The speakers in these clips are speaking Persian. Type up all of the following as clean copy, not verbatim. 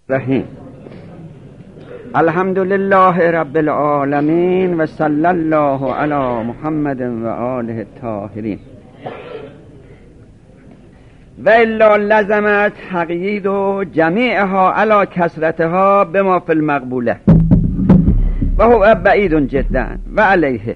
رحیم. الحمد لله رب العالمین و صلی الله علی محمد و آله الطاهرین. و الا لزمت تقیید و جمیعها علی کثرتها بما فی المقبوله و هو بعید جدا و علیه.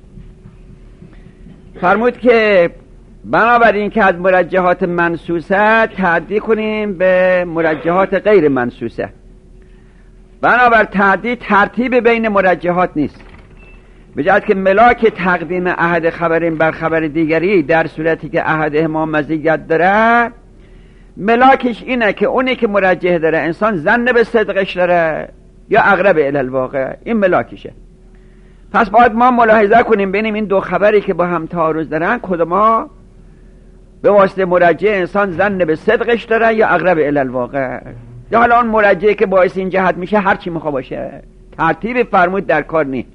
فرمود که بنابراین که از مرجحات منسوسه تعدی کنیم به مرجحات غیر منسوسه. بنابر تعدی ترتیب بین مرجحات نیست، به جهت که ملاک تقدیم احد خبرین بر خبر دیگری در صورتی که احدهما مزیت داره، ملاکش اینه که اونی که مرجح داره انسان ظن به صدقش داره یا اقرب الی الواقع، این ملاکشه. پس باید ما ملاحظه کنیم بینیم این دو خبری که با هم تعارض دارن کدوما به واسطه مرجح انسان ظن به صدقش داره یا اقرب الی الواقع، یا حالا اون مرجحی که باعث این جهت میشه هر چی میخوا باشه. ترتیب فرمود در کار نیست.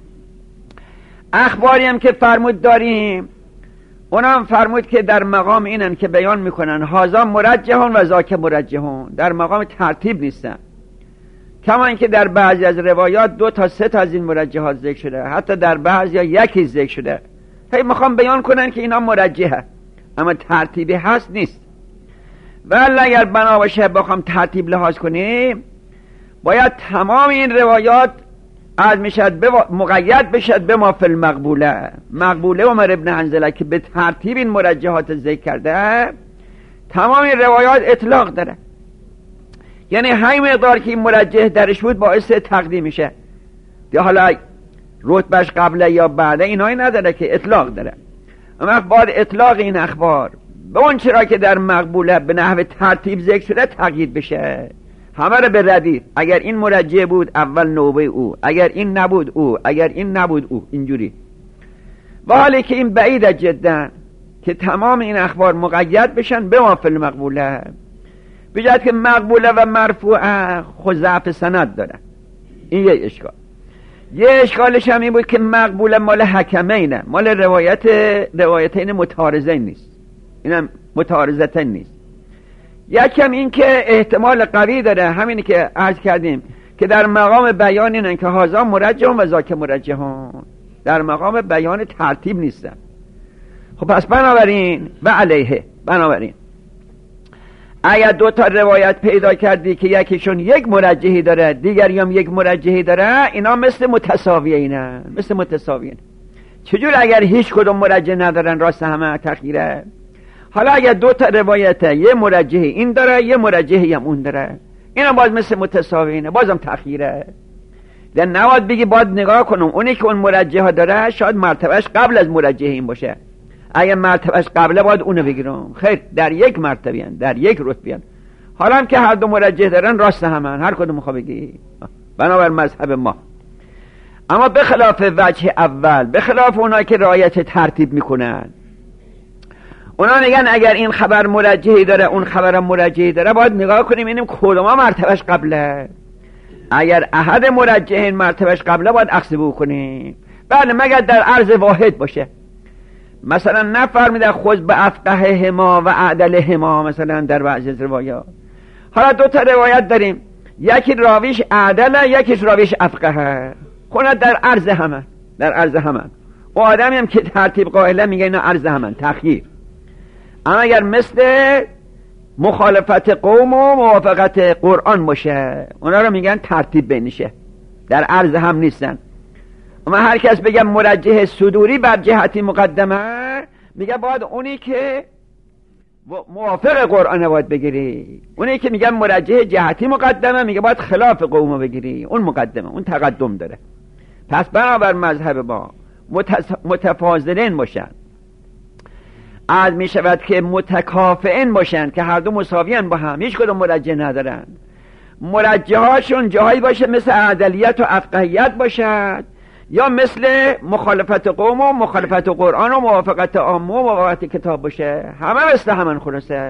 اخباری هم که فرمود داریم اونا هم فرمود که در مقام اینن که بیان میکنن هازا مرجحون و ذاک مرجحون، در مقام ترتیب نیستن. کما اینکه در بعضی از روایات 2 تا 3 تا از این مرجحات ذکر شده، حتی در بعضی یکی ذکر شده. هی میخوام بیان کنن که اینا مرجحه، اما ترتیبی هست نیست. ولی اگر بنا باشه بخوام ترتیب لحاظ کنیم، باید تمام این روایات از میشد مقید بشد به ما فی المقبوله. مقبوله عمر ابن حنظله که به ترتیب این مرجحات ذکر کرده، تمام این روایات اطلاق داره، یعنی همین مقدار که این مرجح درش بود باعث تقدیم میشه. یا حالا رتبهش قبله یا بعده اینایی نداره که اطلاق داره. اما بعد اطلاق این اخبار به اون چرا که در مقبوله به نحو ترتیب ذکر شده تقیید بشه، همه رو به ردیف. اگر این مرجح بود اول نوبه او، اگر این نبود او، اگر این نبود او، اینجوری. و حالی که این بعید جدا که تمام این اخبار مقید بشن به ما فی المقبوله، بجد که مقبوله و مرفوعه خود ضعف سند داره. این یه اشکال. یه اشکالش هم این بود که مقبوله مال حکمینه، مال روایتین متعارضین نیست، اینم متعارضتین نیست. یکم این که احتمال قوی داره، همینی که عرض کردیم که در مقام بیان اینن که هازا مرجحون و ذاک مرجحون، در مقام بیان ترتیب نیستن. خب پس بنابراین و علیه، بنابراین اگر 2 تا روایت پیدا کردی که یکیشون یک مرجحی داره دیگری هم یک مرجحی داره، اینا مثل متساویه، اینا مثل متساویه. چجور اگر هیچ کدوم مرجح ندارن راست همه تخیره؟ حالا اگر 2 تا روایت یه مرجحی این داره یه مرجحی هم اون داره، اینا باز مثل متساویه، بازم تخیره. در نواد بگی باید نگاه کنم اونی که اون مرجحه داره شاید مرتبهش قبل از مرجح این باشه، اگه مرتبهش قبله باید اونو بگیرم. خیر، در یک مرتبه هن، در یک رتبه هن. حالا هم که هر دو مرجح دارن راست همن، هر کدوم میخوا بگی بنابر مذهب ما. اما به خلاف وجه اول، به خلاف اونایی که رعایت ترتیب میکنن، اونا میگن اگر این خبر مرجحی داره اون خبر مرجحی داره، باید نگاه کنیم اینم کدوما مرتبهش قبله. اگر احد مرجحین مرتبهش قبله باید اخذ بکنیم. بله، مگر در عرض واحد باشه. مثلا نفرمیده خود به افقه هما و اعدل هما، مثلا در بعضی از روایات. حالا 2 تا روایت داریم، یکی راویش اعدله یکیش راویش افقه، خونه در عرض همه، در عرض همه. و آدمی هم که ترتیب قائله میگه اینا عرض همه، تخییر. اما اگر مثل مخالفت قوم و موافقت قرآن باشه، اونا رو میگن ترتیب بینشه، در عرض هم نیستن. اما هر کس بگه مرجح صدوری بر جهتی مقدمه، میگه باید اونی که موافق قرآن باید بگیری. اونی که میگه مرجح جهتی مقدمه، میگه باید خلاف قوم بگیری، اون مقدمه، اون تقدم داره. پس بنابر مذهب ما متفاضلین باشن، از میشود که متکافئین باشن که هر دو مساویان با هم، هیچ کدوم مرجح ندارن. مرجحاشون جاهایی باشه مثل عدلیت و افقهیت باشد، یا مثل مخالفت قوم و مخالفت قرآن و موافقت عامه و موافقت کتاب باشه. همه مثل همون خلاصه.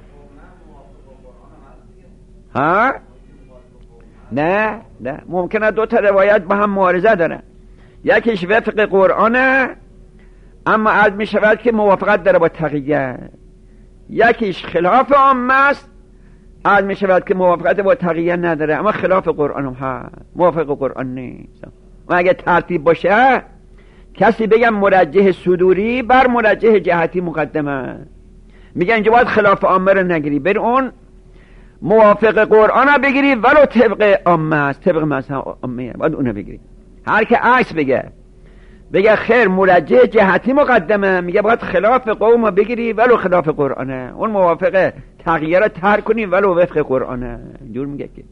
ها؟ نه ممکنه 2 تا روایت با هم معارضه دارن، یکیش وفق قرآنه اما عرض می شود که موافقت داره با تقیه، یکیش خلاف عامه است عرض می شود که موافقت با تقیه نداره، اما خلاف قرآن هم هست، موافق قرآن نیست. و اگه ترتیب باشه کسی بگم مرجح صدوری بر مرجح جهتی مقدمه، میگه اینجا باید خلاف عامه رو نگیری، بر اون موافق قرآن رو بگیری ولو طبق عامه است، طبق مذهب عامه باید اون رو بگیری. هر که عکس بگه خیر مرجح جهتی مقدمه، میگه باید خلاف قوم رو بگیری ولو خلاف قرآنه، اون موافق تغییر رو ترک کنی ولو وفق قرآنه. جور میگه که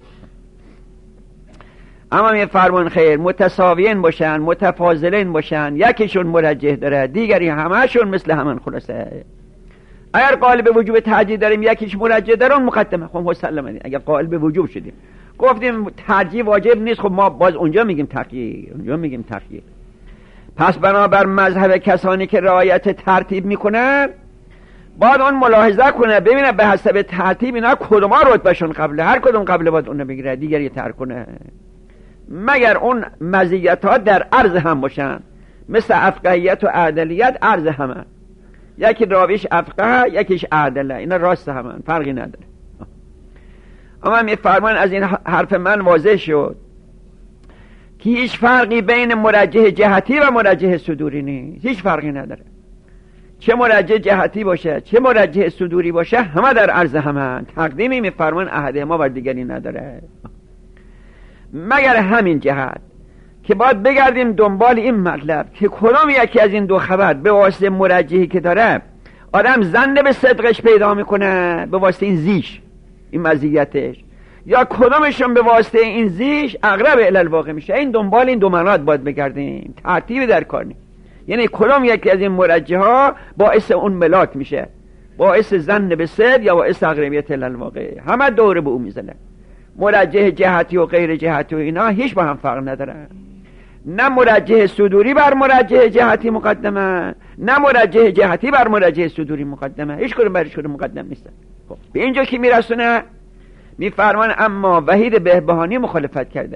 اما میفرمان خیر متساویین باشن، متفاضلین باشن، یکیشون مرجح داره دیگری همهشون مثل همون. خلاصه اگر قائل به وجوب ترجیح داریم یکیش مرجح داره اون مقدمه. خب مسلمه اگر قائل به وجوب شدیم گفتیم ترجیح واجب نیست، خب ما باز اونجا میگیم تغییر، اونجا میگیم تغییر. پس بنابر مذهب کسانی که رعایت ترتیب میکنن باید اون ملاحظه کنه ببینه به حسب ترتیب اینا کدوما رتبهشون قبله، هر کدوم قبله باید اون بگیره دیگری ترک کنه، مگر اون مزیت ها در عرض هم باشن، مثل افقهیت و عدلیت عرض همه، یکی راویش افقه یکیش عدله، اینا راست همه فرقی نداره. اما میفرمان از این حرف من واضح شد که هیچ فرقی بین مرجح جهتی و مرجح صدوری نیست، هیچ فرقی نداره، چه مرجح جهتی باشه چه مرجح صدوری باشه همه در عرض همه، تقدیمی میفرمان احدهما بر دیگری نداره، مگر همین جهت که باید بگردیم دنبال این مطلب که کدام یکی از این دو خبر به واسطه مرجحی که داره آدم ظن به صدقش پیدا میکنه به واسطه این زیش این مزیتش، یا کدامشون به واسطه این زیش اقرب الی الواقع میشه. این دنبال این دو مناط باید بگردیم، ترتیب در کار نیست، یعنی کدام یکی از این مرجحا باعث اون ملاک میشه، باعث ظن به صدق یا باعث اقربیت الی الواقع، همه دوره به اون میزنه. مرجح جهتی و غیر جهتی و اینا هیچ با هم فرق ندارن، نه مرجح صدوری بر مرجح جهتی مقدمه نه مرجح جهتی بر مرجح صدوری مقدمه، هیچ کدوم برش کدوم مقدم نیستن. خب به اینجا که میرسونه میفرمان اما وحید بهبهانی مخالفت کرده،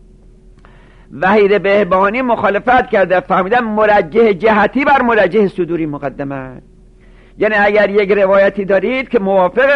وحید بهبهانی مخالفت کرده، فهمیدن مرجح جهتی بر مرجح صدوری مقدمه، یعنی اگر یک روایتی دارید که موافق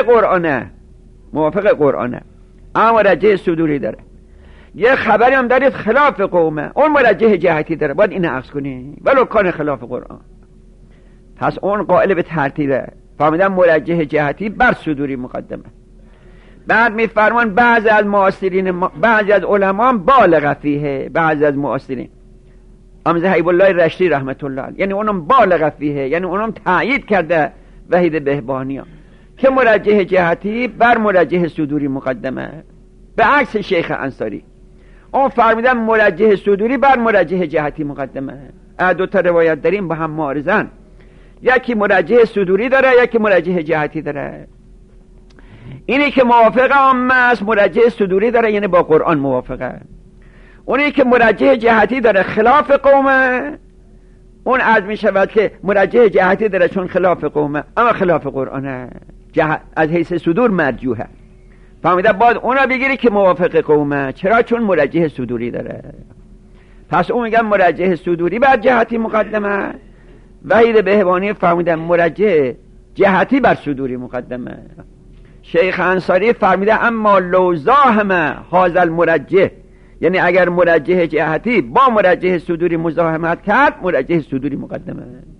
قرآنه اما مرجح صدوری داره، یه خبری هم دارید خلاف قومه اون مرجح جهتی داره، باید این عکس کنی ولو کان خلاف قرآن، پس اون قائل به ترتیبه، فهمیدن مرجح جهتی بر صدوری مقدمه. بعد میفرمان بعضی از معاصرین بعضی از علما بالغ فیه، بعضی از معاصرین امثال حبیب الله رشتی رحمت الله علیه، یعنی اونم بالغ فیه، یعنی اونم تایید کرده وحید بهبهانی که مرجح جهتی بر مرجح صدوری مقدمه، به عکس شیخ انصاری اون فرمیدن مرجح صدوری بر مرجح جهتی مقدمه. دو تا روایت داریم با هم معارضن، یکی مرجح صدوری داره یکی مرجح جهتی داره، اینی که موافق عامه است مرجح صدوری داره یعنی با قرآن موافقه، اونی که مرجح جهتی داره خلاف قومه اون عرض می شود که مرجح جهتی داره چون خلاف قومه اما خلاف قرآنه، از حیث صدور مرجوحه، فهمیده باید اون رو بگیری که موافق قومه، چرا؟ چون مرجح صدوری داره. پس اون میگن مرجح صدوری بر جهتی مقدمه، وحید بهبهانی فهمیدن مرجح جهتی بر صدوری مقدمه. شیخ انصاری فرمیده اما لو زاحم هذا المرجح، یعنی اگر مرجح جهتی با مرجح صدوری مزاحمت کرد مرجح صدوری مقدمه،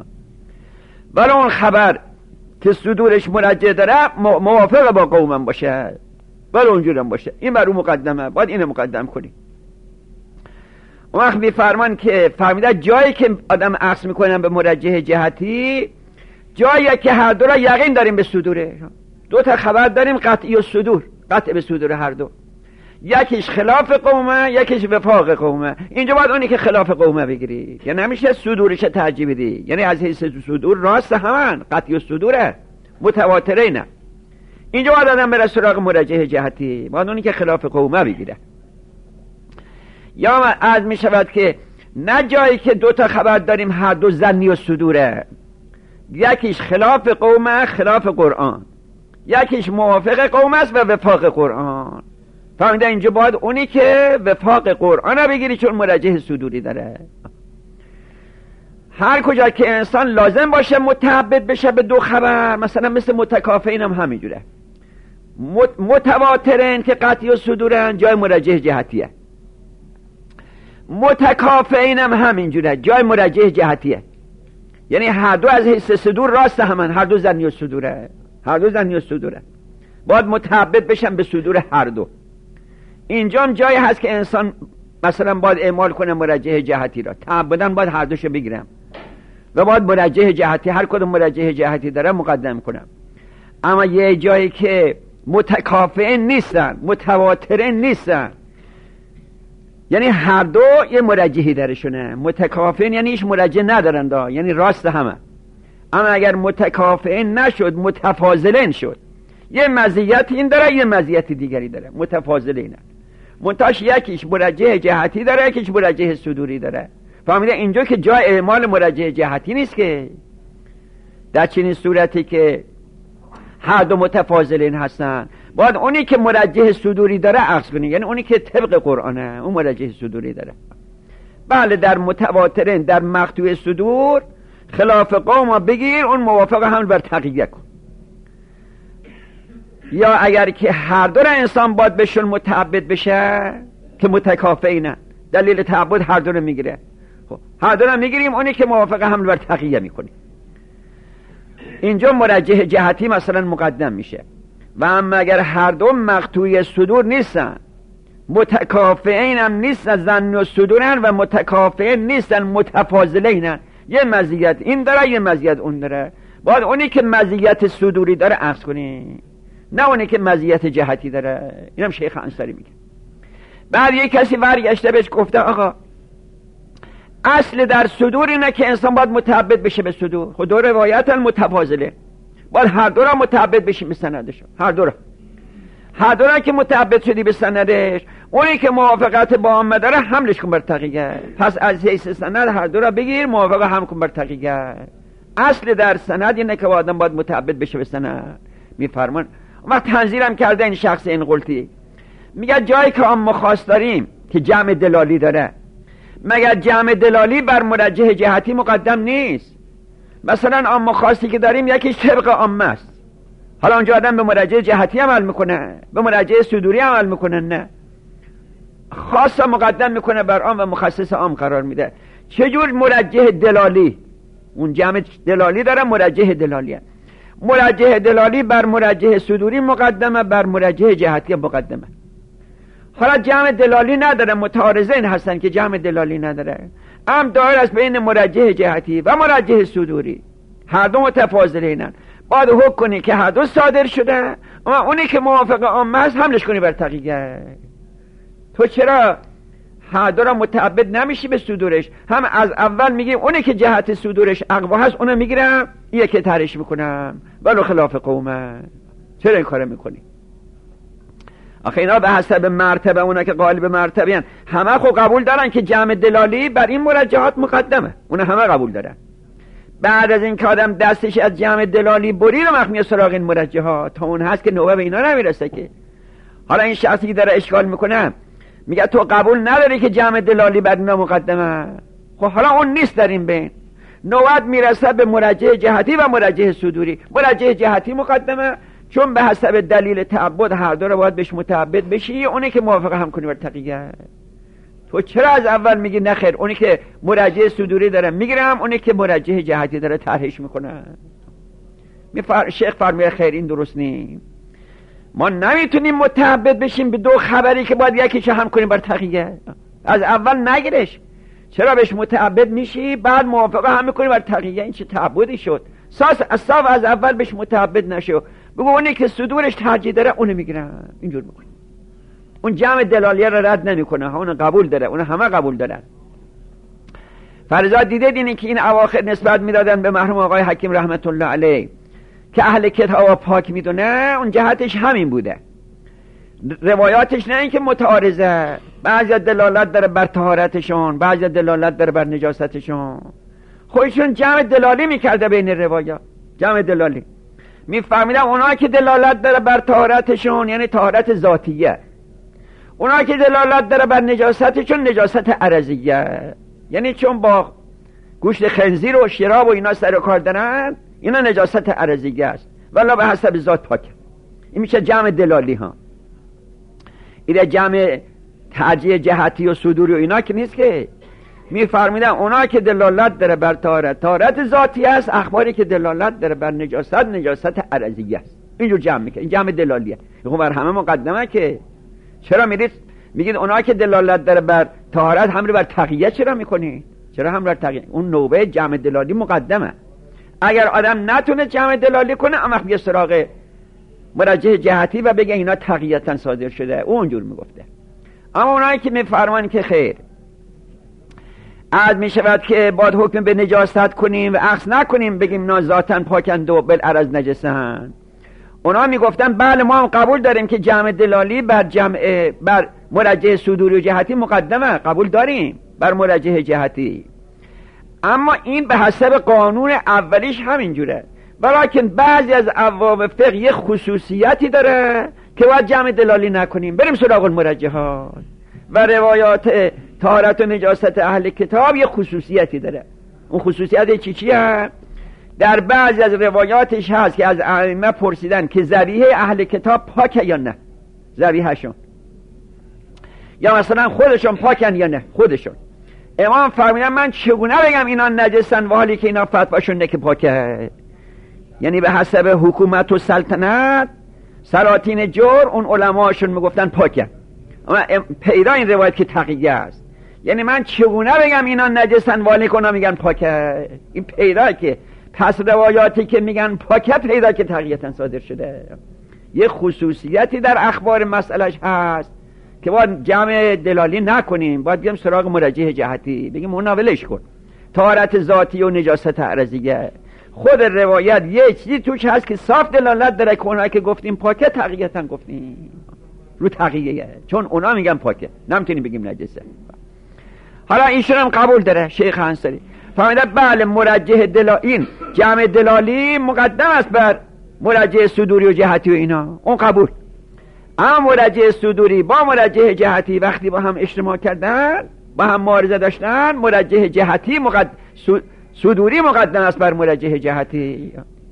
ولی اون خبر که صدورش مرجح داره موافق با قومم باشه ولی اونجورم باشه این بر اون مقدمه، باید اینو مقدم کنی. اون وقت میفرمان که فرمیده جایی که آدم عکس میکنن به مرجح جهتی جایی که هر دو را یقین داریم به صدوره، دو تا خبر داریم قطعی و صدور، قطع به صدور هر دو، یکیش خلاف قومه یکیش وفاق قومه، اینجا باید اونی که خلاف قومه بگیری، یعنی نمیشه صدورش ترجیح بدی، یعنی از حیث صدور راست همان قطعی و صدوره متواتره، نه اینجا باید آدم بره سراغ مرجح جهتی، باید اونی که خلاف قومه بگیره. یا از می شود که نه جایی که دو تا خبر داریم هر دو ظنی و صدوره، یکیش خلاف قومه خلاف قرآن، یکیش موافق قوم است و وفاق قرآن، فهمیده اینجا باید اونی که وفاق قرآن رو بگیری چون مرجح صدوری داره. هر کجا که انسان لازم باشه متعبد بشه به دو خبر، مثلا مثل متکافئین هم همینجوره، متواترن که قطعی و صدورن جای مرجح جهتیه، متکافئین هم همینجوره جای مرجح جهتیه. یعنی هر دو از حیث صدور راست همن، هر دو ظنی و صدوره، هر دو ظنی و صدوره، باید متعبد بشن به صدور هر دو. اینجا جایی هست که انسان مثلا باید اعمال کنه مرجح جهتی را، تعبدن باید هر دوشو بگیرم و باید مرجح جهتی، هر کدوم مرجح جهتی داره مقدم کنم. اما یه جایی که متکافئین نیستن، متواترین نیستن، یعنی هر دو یه مرجحی درشونه، متکافئین یعنی هیچ مرجح ندارن، یعنی راست همه. اما اگر متکافئین نشد، متفاضلین شد، یه مزیت این داره یه مزیت دیگری داره، متفاضلین. منتاش یکیش مرجح جهتی داره، یکیش مرجح صدوری داره. فهمیده؟ اینجا که جای اعمال مرجح جهتی نیست که در چنین صورتی که هر دو متفاضلین هستن، باید اونی که مرجح صدوری داره اخذ کنی، یعنی اونی که طبق قرآنه اون مرجح صدوری داره. بله در متواترین، در مقطوع صدور خلاف قوم بگیر، اون موافق حمل بر تقیه کن. یا اگر که هر دو را انسان باید بهشون متعبد بشه که متکافئینه، دلیل تعبد هر دو را میگیره، خب هر دو را میگیریم، اونی که موافق حمل بر تقیه میکنیم. اینجا مرجح جهتی مثلا مقدم میشه. و اما اگر هر دو مقطوع صدور نیستن، متکافئین هم نیستن، ظن و صدورن و متکافئین نیستن، متفاضلینن، یه مزیت این داره یه مزیت اون داره، باید اونی که مزیت صدوری داره اخذ کنی، نه اونی که مزیت جهتی داره. اینم شیخ انصاری میگه. بعد یک کسی برگشته بهش گفته آقا اصل در صدور اینه که انسان باید متعبد بشه به صدور. خود دو روایت متفاضله، باید هر دو را متعبد بشیم به سندش، هر دو را که متعبد شدی به سندش، اونی که موافقت با عامه داره حملش کن بر تقیه. پس از حیث سند هر دو را بگیر، موافق هم کن بر تقیه. اصل در سند اینه که آدم باید متعبد بشه به سند. میفرمان وقت تنظیرم کرده این شخص این قلتی، میگه جایی که عام خاص داریم که جمع دلالی داره، مگر جمع دلالی بر مرجح جهتی مقدم نیست؟ مثلا عام خاصی که داریم یکیش طبق عامه است، حالا اونجا آدم به مرجح جهتی عمل میکنه، به مرجح صدوری عمل میکنه؟ نه، خاص مقدم میکنه بر عام و مخصص عام قرار میده. چجور مرجح دلالی؟ اون جمع دلالی داره، مرجح دلالیه، مرجح دلالی بر مرجح صدوری مقدمه، بر مرجح جهتی مقدمه. حالا جمع دلالی نداره، متعارضین هستن که جمع دلالی نداره، هم دایر است بین مرجح جهتی و مرجح صدوری، هر دو متفاضلینن. باید حکم کنی که هر دو صادر شده، اما اونی که موافق عامه است حملش کنی بر تقیه. تو چرا هر دو را متعبد نمیشی به صدورش؟ هم از اول میگی اونی که جهت صدورش اقوا هست اونو میگیرم، یکی ترش میکنم، ولو خلاف قومه. چرا این کارو میکنی؟ آخه اینا به حسب مرتبه، اونا که غالب مرتبه همه خب قبول دارن که جمع دلالی بر این مرجحات مقدمه، اونا همه قبول دارن. بعد از این که آدم دستش از جمع دلالی برید و مخمی سراغ این مرجحات، تا اون هست که نوبه به اینا نمیرسه که. حالا این شخصی داره اشکال میکنه، میگه تو قبول نداری که جمع دلالی بر اینا مقدمه، خب حالا اون نیست در این بین، نوبت میرسه به مرجح جهتی و مرجح صدوری. مرجح جهتی مقدمه چون به حسب دلیل تعبد هر دو رو باید بهش متعبد بشی، اونی که موافق هم کنی بر تقیه. تو چرا از اول میگی نخیر اونی که مرجح صدوری داره میگیرم، اونی که مرجح جهتی داره طرحش میکنه؟ شیخ فرموده خیر این درست نیست، ما نمیتونیم متعبد بشیم به دو خبری که باید یکیش هم کنیم بر تقیه. از اول نگیرش، چرا بهش متعبد میشی بعد موافقه هم میکنی بر تقیه؟ این چه تعبدی شد؟ از اول بهش متعبد نشو، بگو اونی که صدورش ترجیح داره اونو میگیرم. اینجور میکنی. اون جمع دلالیه رو رد نمیکنه، اون قبول داره، اون همه قبول دارن. فرزاد دیده دینی که این اواخر نسبت میدادن به مرحوم آقای حکیم رحمت الله علیه که اهل کتاب پاک میدونه، اون جهتش همین بوده. روایاتش نه اینکه متعارضه، بعضی دلالت داره بر طهارتشون، بعضی دلالت داره بر نجاستشون. خودشون جمع دلالی میکرده بین روایات، جمع دلالی میفهمیدن اونا که دلالت داره بر طهارتشون یعنی طهارت ذاتیه، اونا که دلالت داره بر نجاستشون نجاست عرضیه، یعنی چون با گوشت خنزیر و شراب و اینا سر و کار دارن، اینا نجاست عرضیه است، ولی به حسب ذات پاکه. این میشه جمع دلالی ها. این جمع ترجیح جهتی و صدوری و اینا که نیست که میفرمیدن اونا که دلالت داره بر طهارت ذاتی است، اخباری که دلالت داره بر نجاست عرضی است. اینجور جمع میکنه، این جمع دلالیه. خب بر همه مقدمه که چرا میگید اونا که دلالت داره بر طهارت حمله بر تقیه چرا میکنی؟ چرا حمله بر تقیه؟ اون نوبه جمع دلالی مقدمه. اگر آدم نتونه جمع دلالی کنه اما بیا سراغ مرجح جهتی و بگه اینا تقییتا صادر شده، اونجور میگفته. اما اونایی که میفرمان که خیر عد میشود که باید حکم به نجاست کنیم و عکس نکنیم بگیم نا ذاتن پاکند و بالعرض نجسن، اونا میگفتن بله ما هم قبول داریم که جمع دلالی بر مرجح صدوری و جهتی مقدمه، قبول داریم بر مرجح جهتی، اما این به حسب قانون اولیش همینجوره. ولیکن بعضی از ابواب فقه یه خصوصیتی داره که باید جمع دلالی نکنیم، بریم سراغ المرجحات. و روایات طهارت و نجاست اهل کتاب یه خصوصیتی داره. اون خصوصیت چیه؟ در بعضی از روایاتش هست که از ائمه پرسیدن که ذبیحه اهل کتاب پاکه یا نه، ذبیحه‌شون یا مثلا خودشون پاکن یا نه خودشون. امام فرمودن من چگونه بگم اینا نجسن و حالی که اینا فتواشون نه که پاکه؟ یعنی به حسب حکومت و سلطنت سلاطین جور اون علماشون میگفتن پاکه، اما پیدا این روایت که تقیه است. یعنی من چگونه بگم اینا نجسن والی که اونا میگن پاکه؟ این پیدا که پس روایاتی که میگن پاکه پیدا که تقییتا صادر شده. یه خصوصیتی در اخبار مسئلهش هست که باید جمع دلالی نکنیم، باید بگیم سراغ مرجح جهتی، بگیم اونا ولش کن، طهارت ذاتی و نجاست عرضیه. خود روایت یه چیزی توش هست که صاف دلالت داره که اونا که گفتیم پاکه تقییتا گفتیم رو تقییه، چون اونا میگن پاکه، نمیتونیم بگیم نجسه. حالا ایشون هم قبول داره شیخ انصاری فهمیده بله مرجح دلالی جمع دلالی مقدم است بر مرجح صدوری و جهتی و اینا، اون قبول. اما مرجح صدوری با مرجح جهتی وقتی با هم اجتماع کردن، با هم معارضه داشتن، مرجح جهتی صدوری مقدم است بر مرجح جهتی.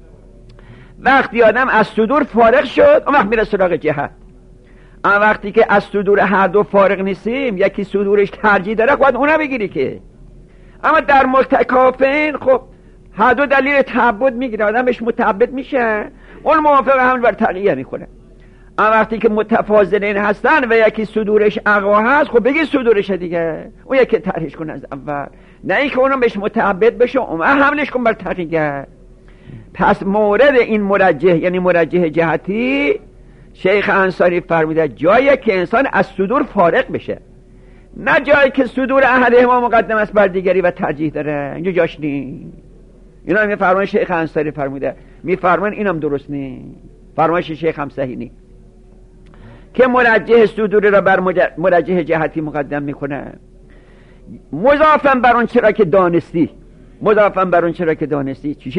وقتی آدم از صدور فارغ شد اون وقت میره سراغ جهت. اما وقتی که از صدور هر دو فارغ نیستیم، یکی صدورش ترجیح داره باید اونا بگیری که. اما در متکافئین خب هر دو دلیل تعبد میگیره، آدم بهش متعبد میشه، اون موافق هم بر تقیه میکنه. اما وقتی که متفاضلین هستن و یکی صدورش اقوا هست، خب بگی صدورش دیگه، اون یکی طرحش کن از اول، نه اینکه اونم بهش متعبد بشه اون حملش کن بر تقیه. پس مورد این مرجح یعنی مرجح جهتی شیخ انصاری فرموده جایی که انسان از صدور فارغ بشه، نه جایی که صدور احدهما مقدم است بر دیگری و ترجیح داره، اینجا جاش نی. اینا میفرمان شیخ انصاری فرموده، میفرمان اینم درست نی، فرمایش شیخ هم صحیح نی که مرجح صدور را بر مرجح جهتی مقدم میکنه. مضافن بر اون چرا که دانستی، مضافن بر اون چرا که دانستی. چی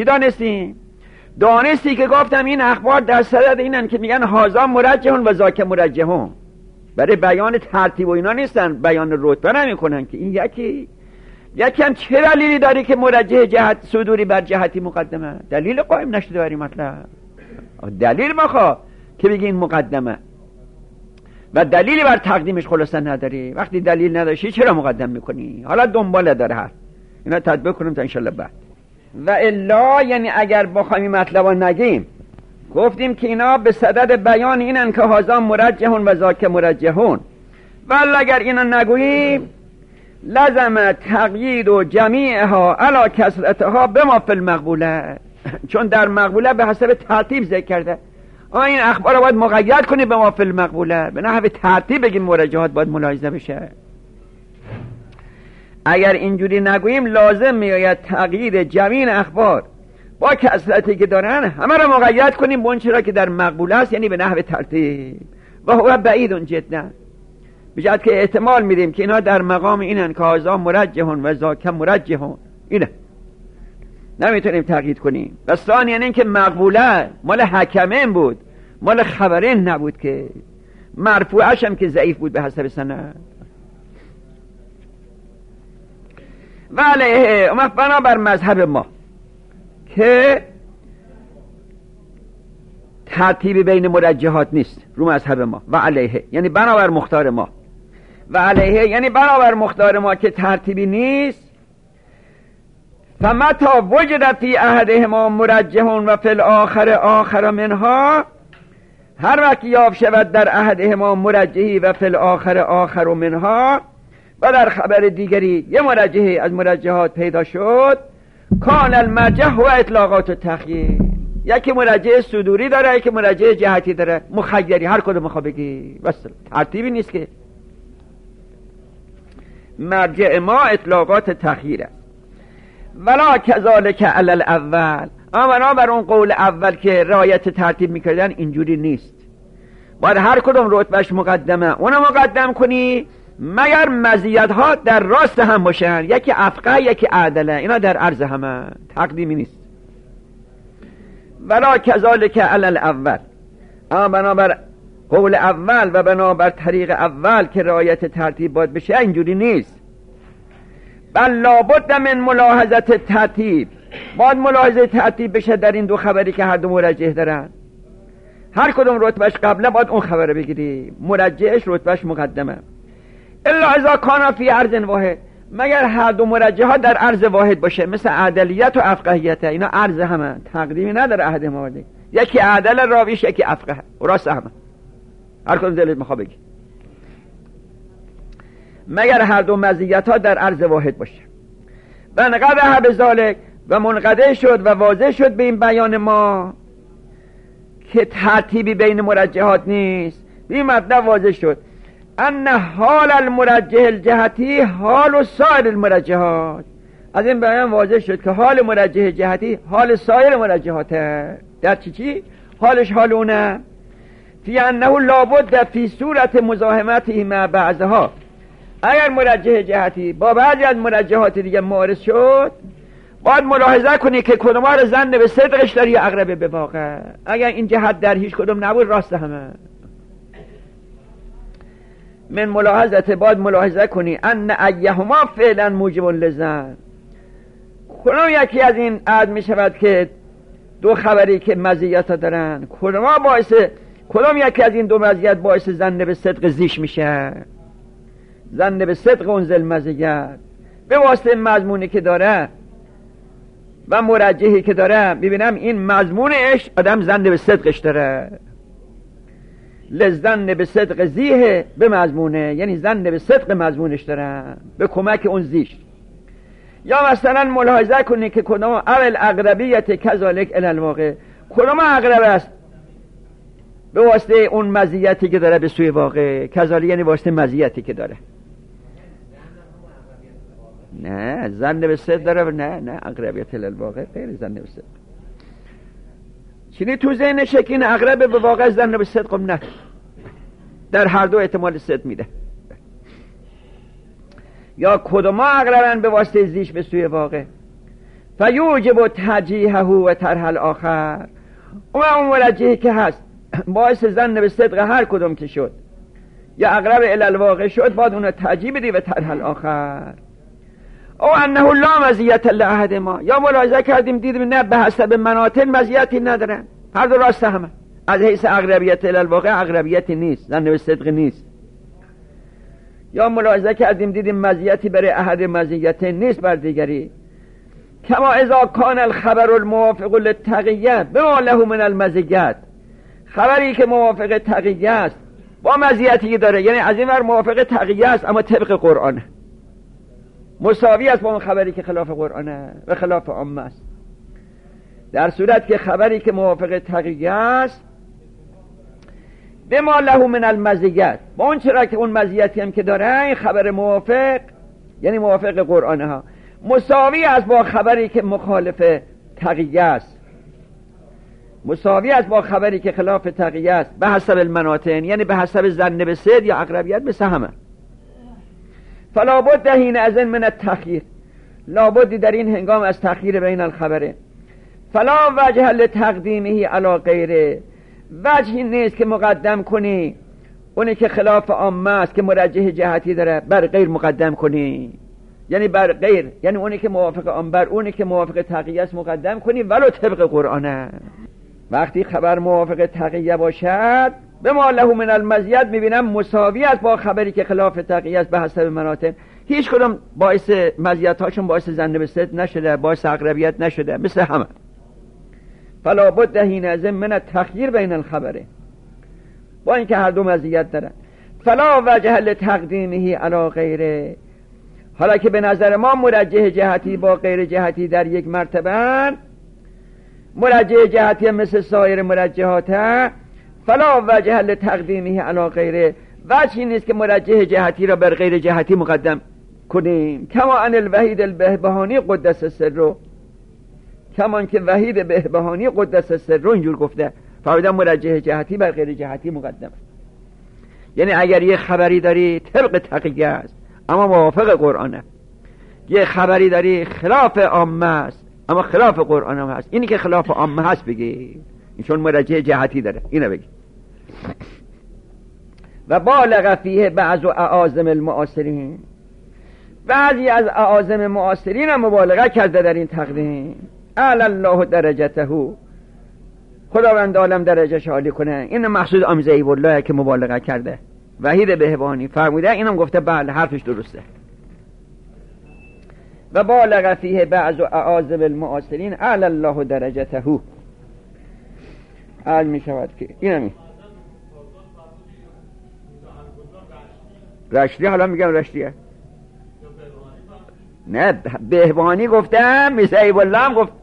دانستی که گفتم این اخبار در صدد اینن که میگن هازا مرجحون و ذاک مرجحون، برای بیان ترتیب و اینا نیستن، بیان رتبه نمیکنن که این یکی هم چه دلیلی داری که مرجح جهت صدوری بر جهتی مقدمه؟ دلیل قائم نشده بر این مطلب، دلیل مخواه که بگی این مقدمه و دلیلی بر تقدیمش خلاصا نداری. وقتی دلیل نداشتی چرا مقدم میکنی؟ حالا دنبال داره هست، اینا تطبیق کنیم تا انشالله بعد. و الا یعنی اگر بخوایم این مطلب نگیم، گفتیم که اینا به صدد بیان اینن که هازا مرجحون و ذاک مرجحون، ولی اگر اینا نگوییم لازم تقیید و جمیعها علی کثرتها بما فی المقبوله، چون در مقبوله به حسب ترتیب ذکر کرده. این اخبار رو باید مقید کنی به ما فی المقبوله، به نحو ترتیب بگیم مرجحات باید ملاحظه بشه. اگر اینجوری نگوییم لازم میآید تقیید جمیع اخبار با کثرتی که دارن همه رو مقید کنیم به اون چرا که در مقبوله است، یعنی به نحو ترتیب. و هو بعید جدا، بجد که احتمال میدیم که اینا در مقام اینن که هذا مرجحون و ذاک مرجحون، اینه نمیتونیم تقیید کنیم. و ثانیاً این که مقبوله مال حکمین بود، مال خبرین نبود، که مرفوعش هم که ضعیف بود به حسب سند. ولی بنابر مذهب ما که ترتیبی بین مرجحات نیست رو مذهب ما. و علیه یعنی بنابر مختار ما، و علیه یعنی بنابر مختار ما که ترتیبی نیست. فمتا وجد فی احدهما مرجح و فی الاخر آخر منها، هر وقت یافت شود در احدهما مرجحی و فی الاخر آخر منها، و در خبر دیگری یه مرجحی از مرجحات پیدا شد، کان المرجح و اطلاقات و تخییر. یکی مرجح صدوری داره، یکی مرجح جهتی داره، مخیری، هر کدوم میخواد بگی، بس ترتیبی نیست که. مرجع ما اطلاقات تخییر است. ولا کذالک علی الاول، اما بنابر اون قول اول که رعایت ترتیب میکردن اینجوری نیست. باید هر کدوم رتبهش مقدمه اونو مقدم کنی، مگر مزیت ها در راست هم باشن، یکی افقه یکی عدله، اینا در عرض همه، تقدیمی نیست. ولا کذالک علی الاول، اما بنابر قول اول و بنابر طریق اول که رعایت ترتیب باید بشه اینجوری نیست. بل لابد من ملاحظت ترتیب، باید ملاحظه ترتیب بشه در این دو خبری که هر دو مرجح دارن. هر کدوم رتبهش قبله باید اون خبر بگیری، مرجحش رتبهش مقدمه. الا اذا کان فی عرض واحد، مگر هر دو مرجح ها در عرض واحد باشه، مثل عدلیت و افقهیت، اینا عرض همه، تقدیمی نداره احد مواردی، یکی عدل راویش یکی افقه، راست همه، هر کدوم دلت میخواد بگی. مگر هر دو مزیت ها در عرض واحد باشه. و انقضى بذلک، و منقضی شد و واضح شد به این بیان ما که ترتیبی بین مرجحات نیست. به این مطلب واضح شد ان حال المرجح الجهتی حال سایر المرجحات. از این بیان واضح شد که حال مرجح جهتی حال سایر مرجحاته. در چی؟ حالش حال اونه. فی انه لابد فی صورت مزاحمته مع بعضها، اگر مرجح جهتی با بعضی از مرجحات دیگه معارض شد، باید ملاحظه کنی که کدوم رو ظن به صدقش داری یا اقرب به واقع. اگر این جهت در هیچ کدوم نبود، راست همه. من ملاحظت باید ملاحظه کنی ان ایهما فعلا موجب للظن، کدوم یکی از این عد می شود که دو خبری که مزیت دارن، کدوم یکی از این دو مزیت باعث ظن به صدق زیش میشه. ظن به صدق اون مزیت به واسطه مضمونی که داره و مرجحی که داره، ببینم این مضمونش آدم ظن به صدقش داره، لظن به صدق زیه به مضمونه، یعنی ظن به صدق مضمونش داره به کمک اون زیش. یا مثلا ملاحظه کنی که کدام اول اقربیت کذالک الی الواقع، کدام اقرب است به واسطه اون مزیتی که داره به سوی واقع، کذالک یعنی واسطه مزیتی که داره. نه ظن به صدق داره، نه اقربیت الی الواقع غیر ظن به صدق. چینی تو ذهن شکین اقرب به واقع ظن به صدقم نه، در هر دو احتمال صدق میده. یا کدوما اقربن به واسطه زیش به سوی واقع، فیوجب ترجیحه و طرح الاخر، اون مرجحی که هست باعث ظن به صدق هر کدوم که شد یا اقرب الی الواقع شد، باید اون ترجیح بدی و طرح الاخر. او انه لا مزیت لاحد ما، یا ملاحظه کردیم دیدیم نه به حسب مناطق مزیتی ندارن، هر دو راست همه. از حیث اقربیت الی الواقع اقربیتی نیست، ظن به صدق نیست. یا ملاحظه کردیم دیدیم مزیتی برای احد مزیت نیست بر دیگری. کما اذا کان الخبر الموافق للتقیه بما له من المزیت، خبری که موافق تقیه است با مزیتی داره، یعنی از این ور موافق تقیه است اما طبق قرآنه، مساوی است با اون خبری که خلاف قرآنه و خلاف عامه است. در صورت که خبری که موافق تقیه است بما له من المزیت، با اون چرا که اون مزیتی هم که داره، این خبر موافق یعنی موافق قرآنه ها، مساوی است با خبری که مخالف تقیه است، مساوی است با خبری که خلاف تقیه است، به حسب المناطق، یعنی به حسب ظن به صدق یا اقربیت مثل همه. فلا بد حین از من التخییر، لابد در این هنگام از تخییر بین الخبره. فلا وجه لتقدیمه علی غیره، وجهی نیست که مقدم کنی اونی که خلاف عامه است که مرجح جهتی داره بر غیر مقدم کنی، یعنی بر غیر، یعنی اونی که موافق عام بر اونی که موافق تقیه است مقدم کنی ولو طبق قرآنه. وقتی خبر موافق تقیه باشد به ما له من المزیت میبینم مساوی است با خبری که خلاف تقیه است به حسب مناطق. هیچ کدوم باعث مزیت هاشون باعث ظن به صدق نشده، باعث اقربیت نشده، مثل همه. فلا بد حینئذ من التخییر بین الخبره، با اینکه هر دو مزیت دارن. فلا وجه لتقدیمه علی غیره، حالا که به نظر ما مرجح جهتی با غیر جهتی در یک مرتبه، مرجح جهتی مثل سایر مرجحات، فلا وجه لتقدیمه علی غیره، وجهی نیست که مرجح جهتی را بر غیر جهتی مقدم کنیم. کما ان الوحید البهبهانی قدس سره، کمان که وحید بهبهانی قدس سره اینجور گفته، فرمودن مرجح جهتی بر غیر جهتی مقدم. یعنی اگر یه خبری داری طبق تقیه است اما موافق قرآنه، یه خبری داری خلاف عامه است اما خلاف قرآن هم هست، اینی که خلاف عامه هست بگی چون مرجح جهتی داره، اینو بگی. و بالغ فیه بعض اعاظم المعاصرین، بعضی از اعاظم معاصرین هم مبالغه کرده در این تقدیم. اعلی الله درجته، خداوند عالم درجهش عالی کنه. این مقصود امزهی والله که مبالغه کرده. وحید بهبهانی فرموده، اینم گفته بله حرفش درسته. و بالغ فیه بعض اعاظم المعاصرین اعلی الله درجته، عالم می شود که اینمی رشدی، حالا میگم رشدیه، نه بهبهانی گفتم، میسعی والله هم گفت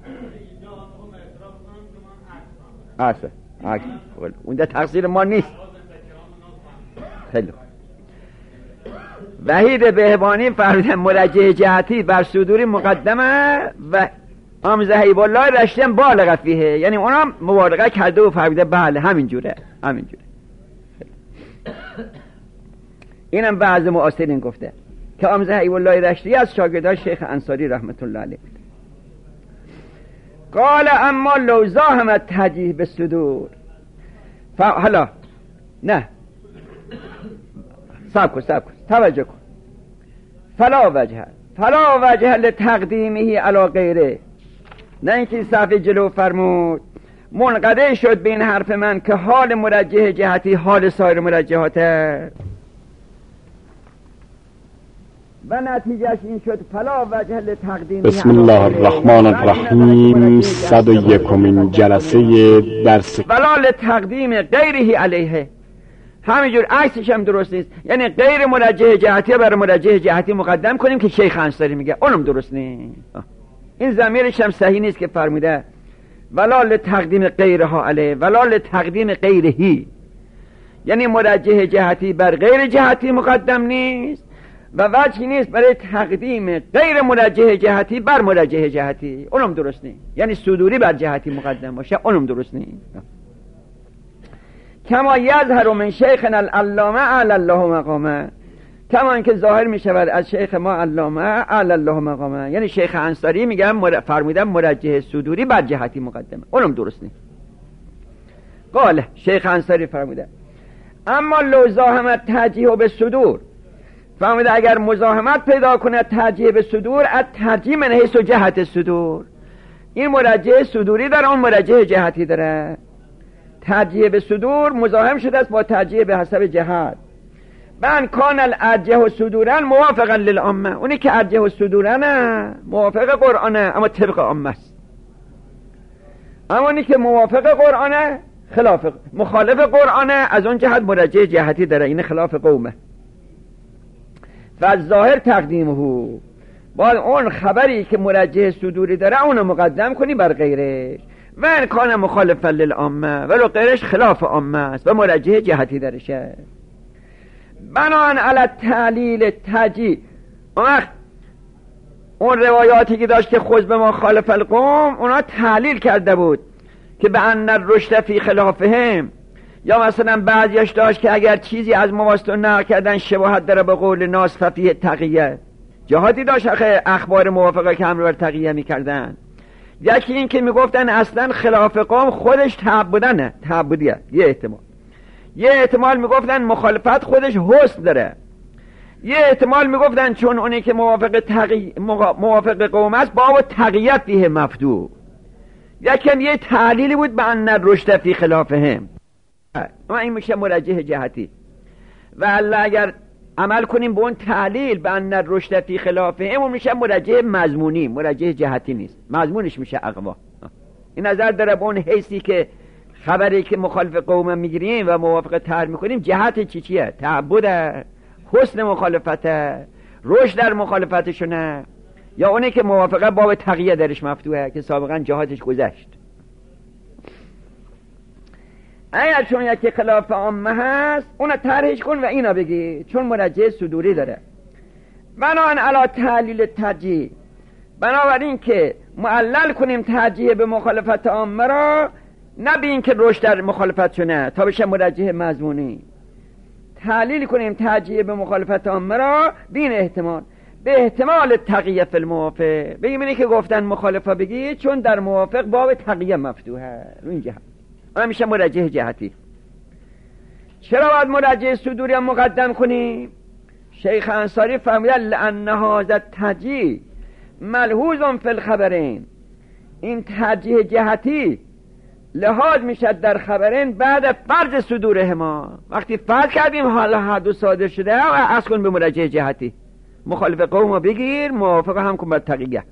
آسه اون ده تقصیر ما نیست. خیلی وحید بهبهانی فرمودن مرجح جهتی بر صدوری مقدمه و امزهی والله رشدم بالغ فیه، یعنی اونم مبالغه کرده و فرموده بله همینجوره. اینم بعض معاصرین گفته که امزهی والله رشدی از شاگردان شیخ انصاری رحمت الله علیه. قال اما لو زاهم تجیه به صدور، حالا نه سب کن توجه کن. فلا وجه لتقدیمه علی غیره، نه اینکه صفحه جلو فرمود منقطع شد به این حرف من که حال مرجح جهتی حال سایر مرجحاته و نتیجهش این شد فلا وجه لتقدیمه. بسم الله الرحمن الرحیم. 101مین جلسه درس فلا لتقدیم غیره علیه، همینجور عکسش هم درست نیست، یعنی غیر مرجح جهتی برای مرجح جهتی مقدم کنیم که شیخ انصاری میگه، اونم درست نیست. این ضمیرش هم صحیح نیست که فرموده ولا لتقدیم غیرها علیه ولا لتقدیم غیرهی، یعنی مرجح جهتی بر غیر جهتی مقدم نیست و وجهی نیست برای تقدیم غیر مرجح جهتی بر مرجح جهتی، اونم درست نیست. یعنی صدوری بر جهتی مقدم باشه، اونم درست نیست. کما یظهر من شیخنا العلامه اعلی الله مقامه، کما اینکه ظاهر می شود از شیخ ما علامه اعلی الله مقامه، یعنی شیخ انصاری میگم فرمودن مرجح صدوری بر جهتی مقدمه، اونم درست نیست. قال شیخ انصاری فرموده اما لو زاحمت ترجیح به صدور، فرموده اگر مزاحمت پیدا کنه ترجیح به صدور، از ترجیح من حیث و جهت صدور، این مرجح صدوری داره اون مرجح جهتی داره، ترجیح به صدور مزاحم شده است با ترجیح به حسب جهت. من کان الارجح و صدورا موافقا للعامه، اونی که ارجح و صدورا موافق قرآنه اما طبق عامه است، اما اونی که موافق قرآنه مخالف قرآنه از اون جهت مرجح جهتی داره، این خلاف قومه. فالظاهر تقدیمه، باید اون خبری که مرجح صدوری داره اونو مقدم کنی بر غیرش. و ان کان مخالفا للعامه ولو غیرش خلاف عامه است و مرجح جهتی درشه. بنان علی تعلیل تجی، اون روایاتی که داشت که خذ به ما خالف القوم، اونا تعلیل کرده بود که به ان الرشد فی خلافهم، یا مثلا بعضیش داشت که اگر چیزی از مواسطه نقل کردن شباهت داره به قول ناس ففیه تقیه، جهاتی داشت اخبار موافقه که همراه تقیه میکردن. یکی این که میگفتن اصلا خلاف قوم خودش تعبدیه، یه احتمال میگفتن مخالفت خودش حسن داره، یه احتمال میگفتن چون اونی که موافق قوم است باب تقییت فیه مفتوح، یکم یه تعلیلی بود به ان الرشد فی خلافهم، و این میشه مرجح جهتی. و الله اگر عمل کنیم به اون تعلیل به ان الرشد فی خلافهم، اون میشه مرجح مضمونی، مرجح جهتی نیست، مضمونش میشه اقوا. این نظر داره به اون حیثی که خبری که مخالف قوم میگیریم و موافق تر میکنیم جهت چیه؟ تعبد، حسن مخالفت، رشد در مخالفتشونه، یا اونه که موافقه باب تقیه درش مفتوحه که سابقا جهاتش گذشت. اگر چون یکی خلاف عامه هست اونو طرحش کن و اینا بگی، چون مرجع صدوری داره. بنابراین علی تعلیل ترجیح، بنابراین که معلل کنیم ترجیح به مخالفت عامه را، نه به این که رشد در مخالفت شونه تا بشه مرجح مضمونی. تعلیل کنیم ترجیح به مخالفت عامه را بین احتمال، به احتمال تقیه فی الموافق. بگیم اینی که گفتن مخالفه بگی چون در موافق باب تقیه مفتوحه، رو این جهت اون میشه مرجح جهتی. چرا باید مرجح صدوری هم مقدم کنیم؟ شیخ انصاری فرمودن لأن هذا الترجیح ملحوظ فی الخبرین، این ترجیح جهتی لحاظ میشد در خبرین بعد فرض صدورهما. وقتی فرض کردیم حالا هر دو صادر شده و اصل کن به مرجح جهتی، مخالف قوم بگیر، موافق هم کن بر تقیه.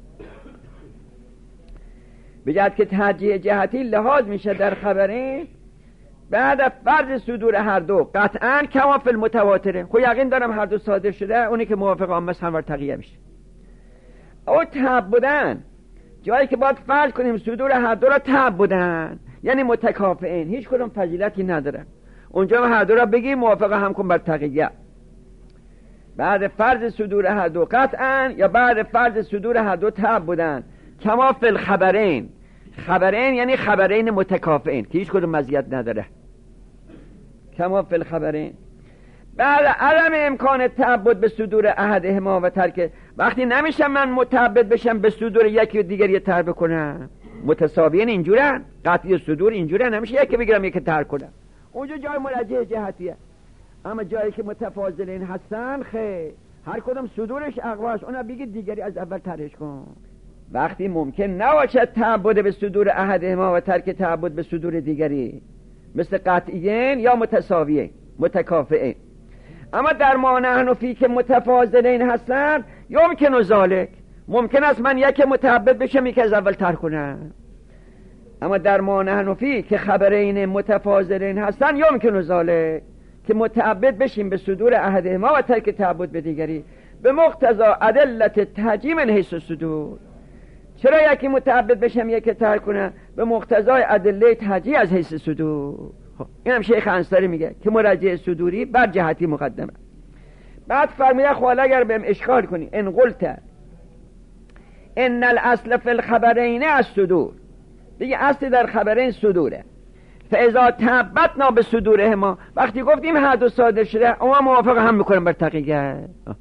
بجد که ترجیح جهتی لحاظ میشه در خبرین بعد فرض صدور هر دو، قطعا کما فی المتواتره. خب یقین دارم هر دو صادر شده، اونی که موافق عامه هم بر تقیه میشه. او تعبدن، جایی که باید فرض کنیم صدور هر دو را تعبدن، یعنی متکافئین، هیچ کدوم فضیلتی نداره، اونجا هر دو را بگی موافقه هم کن بر تقیه. بعد فرض صدور هر دو قطعا، یا بعد فرض صدور هر دو تعبدن، کما فی الخبرین. خبرین یعنی خبرین متکافئین که هیچ کدوم مزیت نداره، کما فی الخبرین. بعد عدم امکان تعبد به صدور احدهما و ترک، وقتی نمیشه من متعبد بشم به صدور یکی و دیگری ترک بکنم، متساویین اینجورن، قطعی صدور اینجورن، نمیشه یکی بگیرم یکی ترک کنم، اونجا جای مرجح جهتیه. اما جایی که متفاضلین هستن خیر، هر کدوم صدورش اقواش، اونا بگید دیگری از اول ترکش کن. وقتی ممکن نباشد تعبد به صدور احدهما و ترک تعبد به صدور دیگری، مثل قطعیین یا متساویین متکافئین. اما در ما نحن فی که متفاضلین هستن یمکن ذالک، ممکن است من یک متعبد بشم یک از اول ترک کنم. اما در ما نحن فی که خبرین متفاضلین هستن یمکن ذالک، که متعبد بشیم به صدور احدهما و ترک تعبد به دیگری، به مقتضا ادلت ترجیح من حیث الصدور. چرا یکی متعبد بشم یکی ترک کنم؟ به مقتضای ادله ترجیح از حیث صدور. این هم شیخ انصاری میگه که مرجح صدوری بر جهتی مقدمه. بعد فرمیده خواهد اگر بهم اشکال کنی، ان قلت ان الاصل فی الخبرین الصدور، دیگه اصل در خبرین صدوره، فاذا تعبدنا به صدورهما، وقتی گفتیم هر دو صادر شده اما موافق هم میکنم بر تقیه.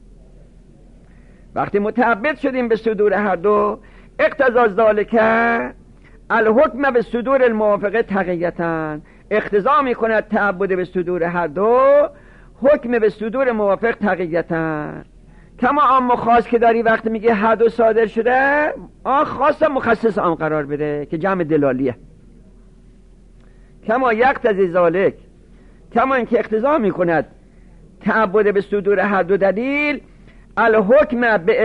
وقتی متعبد شدیم به صدور هر دو، اقتضا ذالک الحکم به صدور الموافقه تقیتن، اقتضا میکند تعبد به صدور هر دو حکم به صدور موافق تقیتن. کما عام خاص که داری وقتی میگه هر دو صادر شده، خاص مخصص عام قرار بده که جمع دلالیه. کما یقتضی ذالک، کما اینکه اقتضا میکند تعبد به صدور هر دو دلیل، الحکم به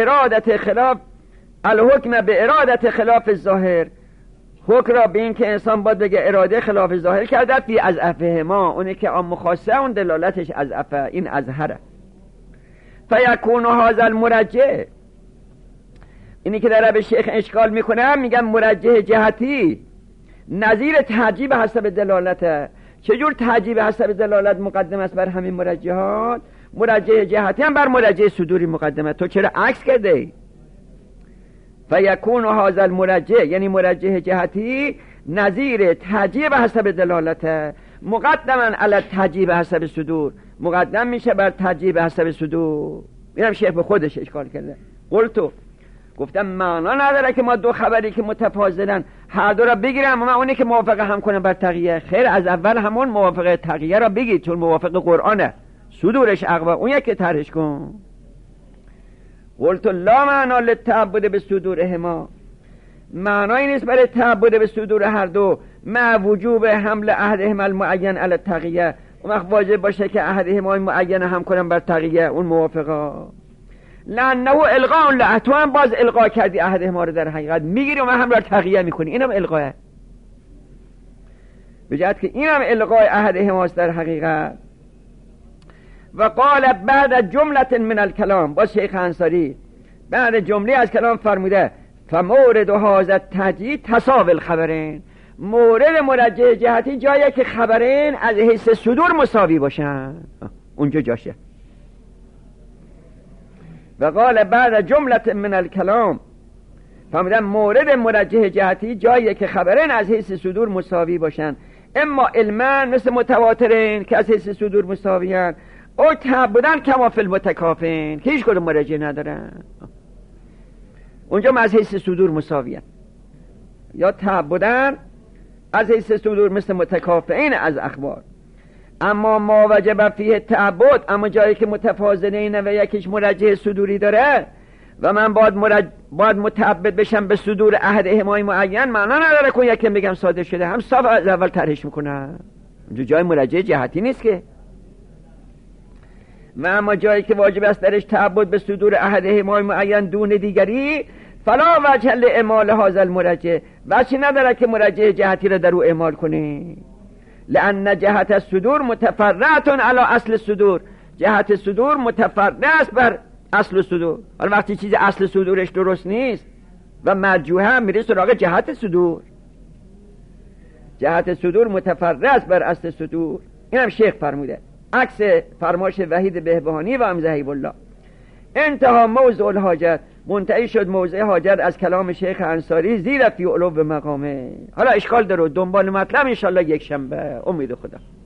ارادت خلاف الظاهر، حکم را به این که انسان باید بگه اراده خلاف ظاهر کرده فی از افهما، اونه که عام خاصه اون دلالتش از افه، این ازهره. فیکون هذا المرجح، اینی که در به شیخ اشکال میکنم، میگم مرجح جهتی نظیر ترجیح به حسب دلالته. چجور ترجیح به حسب دلالت مقدم است بر همین مرجحات؟ مرجح جهتی هم بر مرجح صدوری مقدمه. تو چرا عکس کرده؟ فیکون هذا المرجح یعنی مرجح جهتی نظیر ترجیح به حسب دلالته مقدما علی ترجیح به حسب صدور، مقدم میشه بر ترجیح به حسب صدور. اینم شیخ به خودش اشکال کرده. گفتم معنا نداره که ما دو خبری که متفاضلن هر دو را بگیرم و من اونی که موافقه هم کنم بر تقیه. خیر، از اول همون موافقه تقیه را بگید، چون موافق قرآنه، صدورش اقوا، اون یکی طرحش کن. قلت لا معنا للتعبد به صدورهما، معنایی نیست برای تعبد به صدور هر دو مع وجوب حمل احدهم المعین علی التقیه. اون وقت واجب باشه که احدهم المعین هم کنن بر تقیه، اون موافقا. لانه القاء له، تو هم باز القا کردی احدهم رو در حقیقت میگیری و هم را تقیه میکنی، اینم القاه، به جهت که اینم القای احدهم است در حقیقت. و قال بعد جمله من الکلام، با شیخ انصاری بعد جمله از کلام فرموده فمورد هذا التجدید تساوی الخبرین، مورد مرجح جهتی جایی که خبرین از حیث صدور مساوی باشن، اونجا جاشه. و قال بعد جمله من الکلام، فرمودن مورد مرجح جهتی جایی که خبرین از حیث صدور مساوی باشن، اما علما مثل متواترین که از حیث صدور مساویان، او تعبدن کما فی المتکافین که هیچ کدوم مرجح ندارن، اونجا از حیث صدور مساویان. یا تعبدن از حیث صدور مثل متکافین از اخبار. اما ما وجب فیه تعبد، اما جایی که متفاضلینه و یکیش مرجح صدوری داره و من باید متعبد بشم به صدور احدهما معین، معنا نداره که یکی بگم صادر شده، هم صاف از اول طرحش میکنن، اونجا جای مرجح جهتی نیست که. و اما جایی که واجب است درش تعبد به صدور احدهما معین دون دیگری، فلا وجه لإعمال هذا المرجح، وجه نداره که مرجح جهتی را در او اعمال کنی. لأن جهت الصدور متفرعة علی اصل الصدور، جهت صدور متفرع است بر اصل صدور. حالا وقتی چیز اصل صدورش درست نیست و مرجوحه، میره سراغ جهت صدور. جهت صدور متفرع است بر اصل صدور، اینم شیخ فرموده، عکس فرمایش وحید بهبهانی و امزهیب الله. انتها موضع الحاجت، منتهی شد موضع حاجت از کلام شیخ انصاری زیر فی علو مقامه. حالا اشکال داره، دنبال مطلب انشالله یک شنبه، امید خدا.